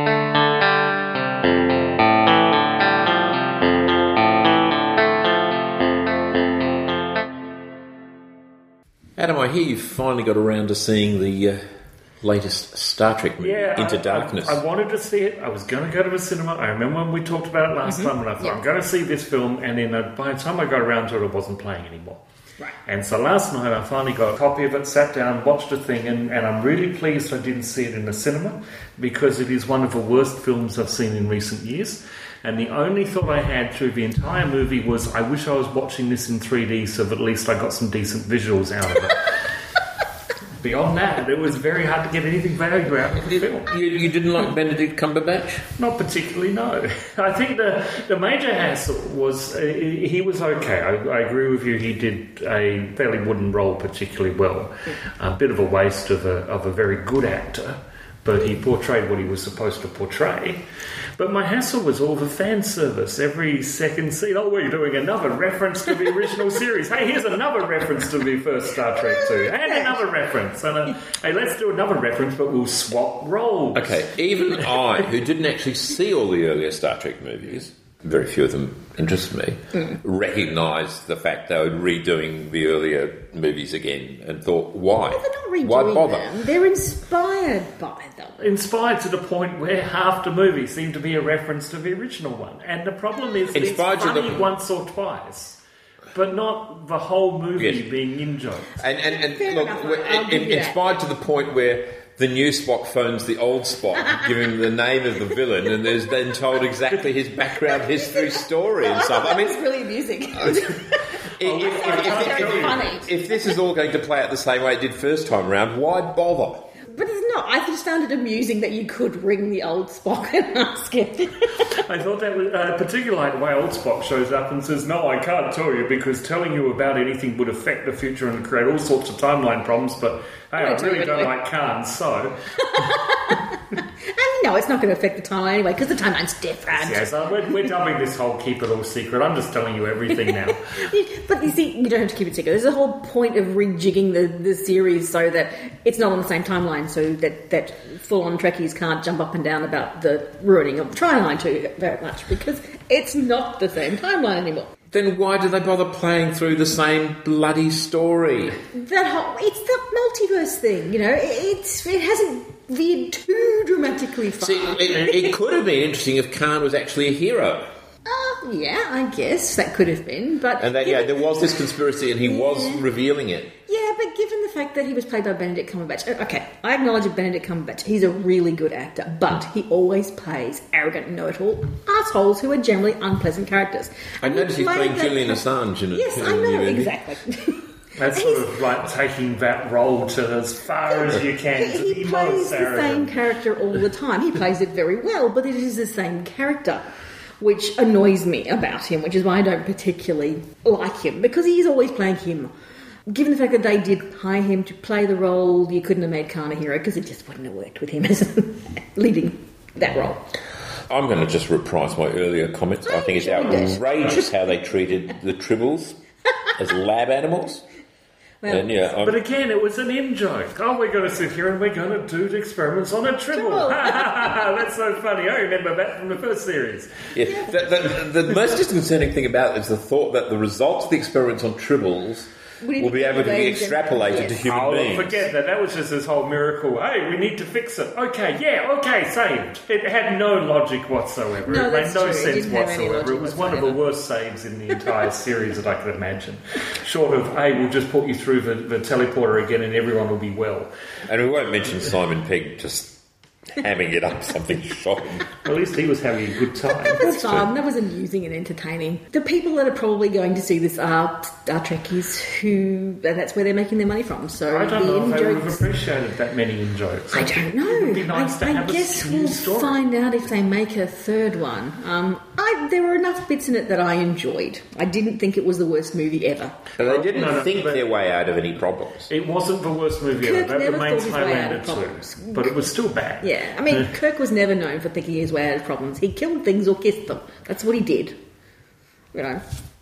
Adam, I hear you've finally got around to seeing the latest Star Trek movie, Into Darkness. I wanted to see it. I was going to go to the cinema. I remember when we talked about it last time, and I thought, I'm going to see this film, and then by the time I got around to it, it wasn't playing anymore. Right. And so last night I finally got a copy of it, sat down, watched the thing, and I'm really pleased I didn't see it in the cinema, because it is one of the worst films I've seen in recent years. And the only thought I had through the entire movie was, I wish I was watching this in 3D so that at least I got some decent visuals out of it. Beyond that, it was very hard to get anything valuable out of the film. You didn't like Benedict Cumberbatch? Not particularly, no. I think the major hassle was he was okay. I agree with you. He did a fairly wooden role particularly well. A bit of a waste of a very good actor, but he portrayed what he was supposed to portray. But my hassle was all the fan service. Every second scene, we're doing another reference to the original series. Hey, here's another reference to the first Star Trek 2. And another reference. And hey, let's do another reference, but we'll swap roles. Okay, even I, who didn't actually see all the earlier Star Trek movies, very few of them interest me, recognised the fact they were redoing the earlier movies again and thought, why? Well, they're not redoing why bother? them. They're inspired by them. Inspired to the point where half the movie seemed to be a reference to the original one. And the problem is it's funny once or twice, but not the whole movie being in-jokes. And look, inspired to the point where the new Spock phones the old Spock, giving him the name of the villain, and there's then told exactly his background history story and stuff. I mean, it's really amusing. If this is all going to play out the same way it did first time around, why bother? But it's not. I just found it amusing that you could ring the old Spock and ask him. I thought that was particularly like the way old Spock shows up and says, no, I can't tell you because telling you about anything would affect the future and create all sorts of timeline problems, but hey, I really don't like Khan, so... And no, it's not going to affect the timeline anyway, because the timeline's different. Yes, we're dubbing this whole keep it all secret. I'm just telling you everything now. But you see, you don't have to keep it secret. There's a whole point of rejigging the series so that it's not on the same timeline, so that full-on Trekkies can't jump up and down about the ruining of the timeline too very much, because it's not the same timeline anymore. Then why do they bother playing through the same bloody story? It's the multiverse thing, you know. It hasn't veered too dramatically far. See, it could have been interesting if Khan was actually a hero. Yeah, I guess that could have been, but... And there was this conspiracy and he was revealing it. Yeah, but given the fact that he was played by Benedict Cumberbatch... Okay, I acknowledge Benedict Cumberbatch. He's a really good actor, but he always plays arrogant, know-it-all assholes who are generally unpleasant characters. I noticed he's playing Julian Assange in it. Yes, I know, exactly. That's sort of like taking that role to as far as you can. He plays the same character all the time. He plays it very well, but it is the same character, which annoys me about him, which is why I don't particularly like him, because he's always playing him. Given the fact that they did hire him to play the role, you couldn't have made Khan a hero, because it just wouldn't have worked with him as leading that role. I'm going to just reprise my earlier comments. I think it's outrageous how they treated the Tribbles as lab animals. Well, but again, it was an in-joke. Oh, we're going to sit here and we're going to do experiments on a Tribble. That's so funny. I remember that from the first series. Yeah. The most disconcerting thing about it is the thought that the results of the experiments on Tribbles will be able to be extrapolated to human beings. Forget that. That was just this whole miracle. Hey, we need to fix it. Okay, saved. It had no logic whatsoever. No, it made no sense whatsoever. It was one of the worst saves in the entire series that I could imagine. Short of, hey, we'll just put you through the teleporter again and everyone will be well. And we won't mention Simon Pegg just hamming it up something shocking. At least he was having a good time. That was fun. That was amusing and entertaining. The people that are probably going to see this are Star Trekkies and that's where they're making their money from. So I don't know if they would have appreciated that many in-jokes. I don't know. It would be nice to have I guess we'll story. Find out if they make a third one. There were enough bits in it that I enjoyed. I didn't think it was the worst movie ever. But they didn't think their way out of any problems. It wasn't the worst movie ever. That remains Highlander 2. But it was still bad. Yeah, I mean, Kirk was never known for thinking his way out of problems. He killed things or kissed them. That's what he did. You know.